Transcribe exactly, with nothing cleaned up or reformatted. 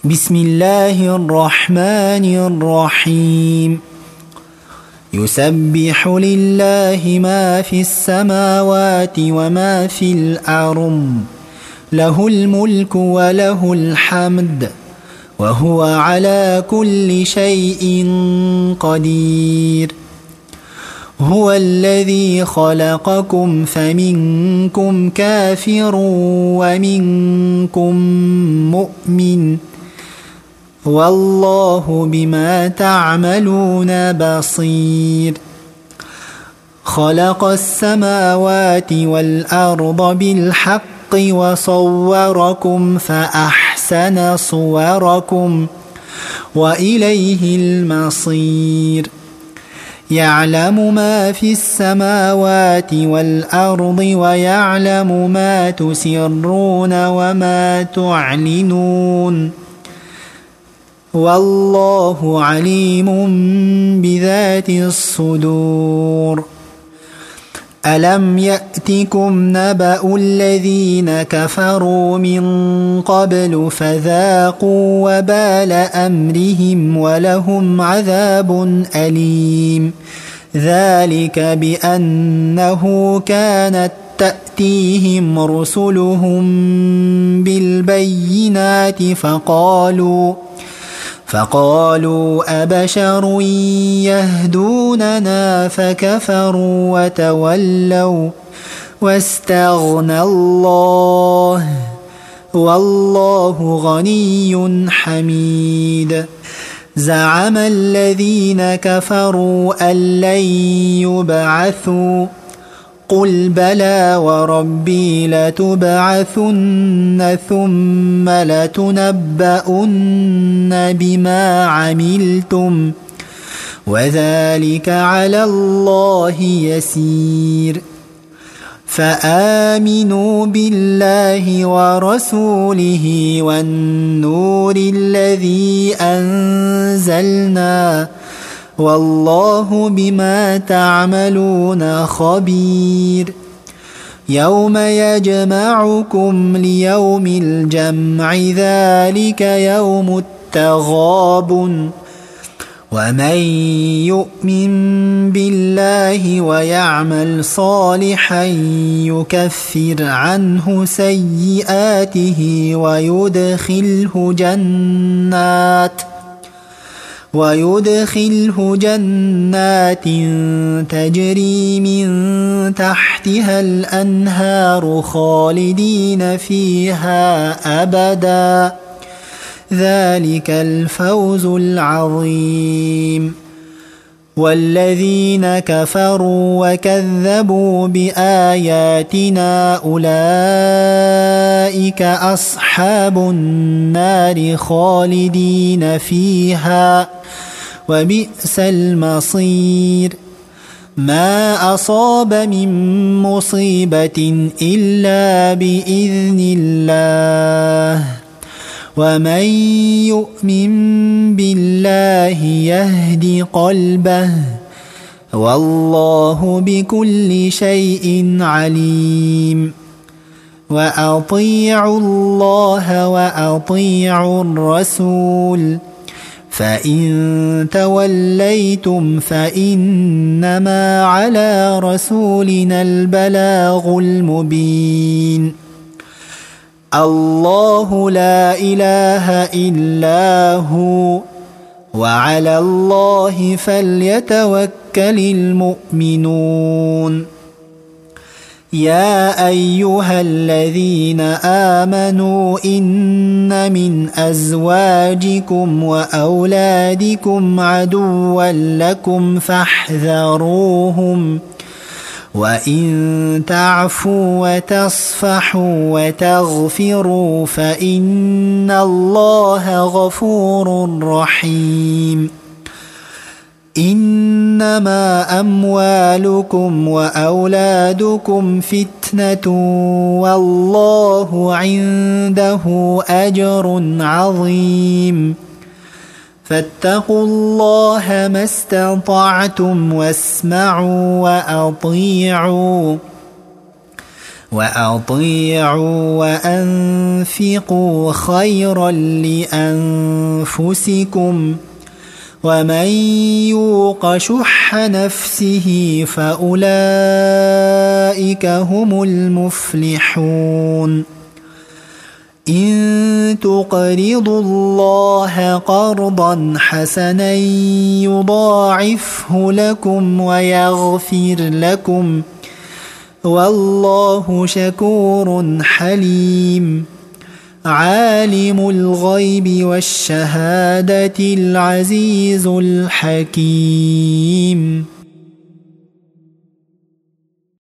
بسم الله الرحمن الرحيم يسبح لله ما في السماوات وما في الأرض له الملك وله الحمد وهو على كل شيء قدير هو الذي خلقكم فمنكم كافر ومنكم مؤمن والله بما تعملون بصير خلق السماوات والأرض بالحق وصوركم فأحسن صوركم وإليه المصير يعلم ما في السماوات والأرض ويعلم ما تسرون وما تعلنون والله عليم بذات الصدور ألم يأتكم نبأ الذين كفروا من قبل فذاقوا وبال أمرهم ولهم عذاب أليم ذلك بأنه كانت تأتيهم رسلهم بالبينات فقالوا فقالوا أبشر يهدوننا فكفروا وتولوا واستغنى الله والله غني حميد زعم الذين كفروا أن لن يبعثوا قل بلى وربي لتبعثن ثم لتنبؤن بما عملتم وذلك على الله يسير فآمنوا بالله ورسوله والنور الذي أنزلنا والله بما تعملون خبير يوم يجمعكم ليوم الجمع ذلك يوم التغابن ومن يؤمن بالله ويعمل صالحا يكفر عنه سيئاته ويدخله جنات ويدخله جنات تجري من تحتها الأنهار خالدين فيها أبدا ذلك الفوز العظيم والذين كفروا وكذبوا بآياتنا أولئك أصحاب النار خالدين فيها وبئس المصير ما أصاب من مصيبة إلا بإذن الله ومن يؤمن بالله يهد قلبه والله بكل شيء عليم وأطيعوا الله وأطيعوا الرسول فإن توليتم فإنما على رسولنا البلاغ المبين الله لا إله إلا هو وعلى الله فليتوكل المؤمنون يا أيها الذين آمنوا إن من أزواجكم وأولادكم عدوا لكم فاحذروهم وإن تعفوا وتصفحوا وتغفروا فإن الله غفور رحيم إنما أموالكم وأولادكم فتنة والله عنده أجر عظيم فاتقوا الله ما استطعتم واسمعوا وأطيعوا وأطيعوا وأنفقوا خيرا لأنفسكم ومن يوق شح نفسه فأولئك هم المفلحون إن تقرضوا الله قرضا حسنا يضاعفه لكم ويغفر لكم والله شكور حليم عالم الغيب والشهادة العزيز الحكيم